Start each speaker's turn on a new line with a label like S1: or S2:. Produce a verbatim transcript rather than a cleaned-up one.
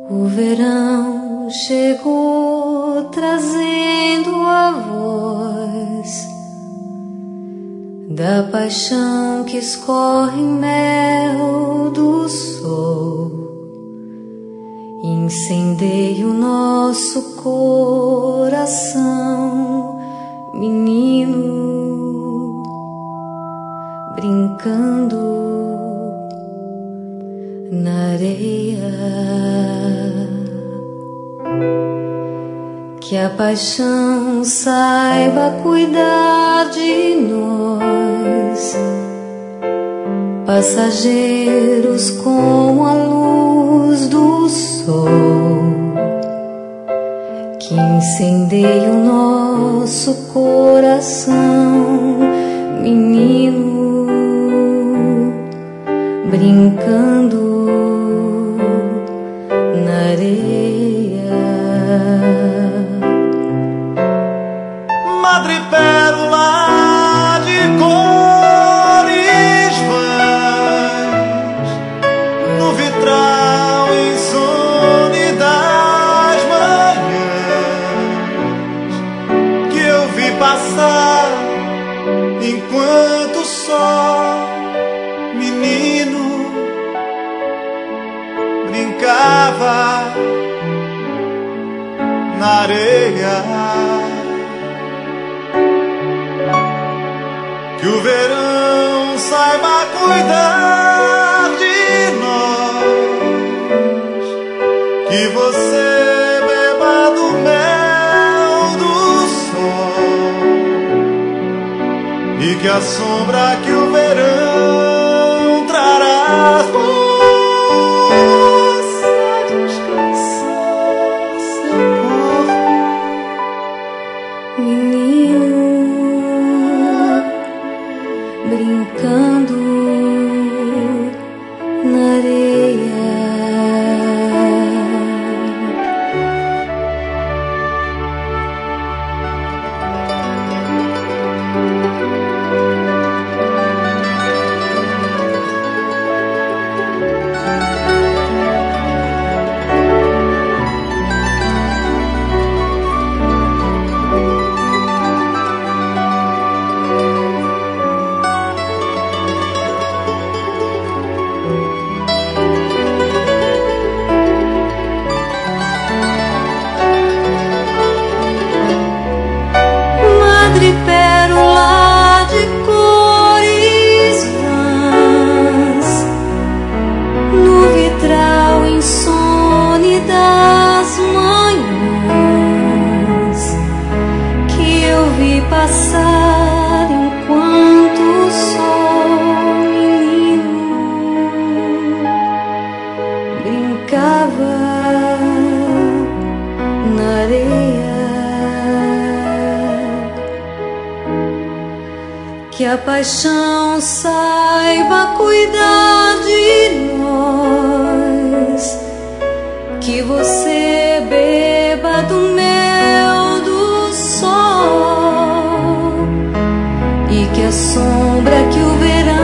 S1: O verão chegou trazendo a voz da paixão que escorre em mel do sol. Incendeia o nosso coração, menino, brincando na areia. Que a paixão saiba cuidar de nós, passageiros com a luz do sol, que incendeia o nosso coração, menino, brincando na areia.
S2: Madrepérola de cores vãs no vitral insone das manhãs, que eu vi passar enquanto só menino brincava na areia. Que o verão saiba cuidar de nós, que você beba do mel do sol, e que a sombra que o verão trará possa descansar seu corpo,
S1: menino, brincando na areia. Madrepérola de cores vãs no vitral insone das manhãs, que eu vi passar enquanto o sol, menino, brincava na areia. Que a paixão saiba cuidar de nós, que você beba do mel do sol, e que a sombra que o verão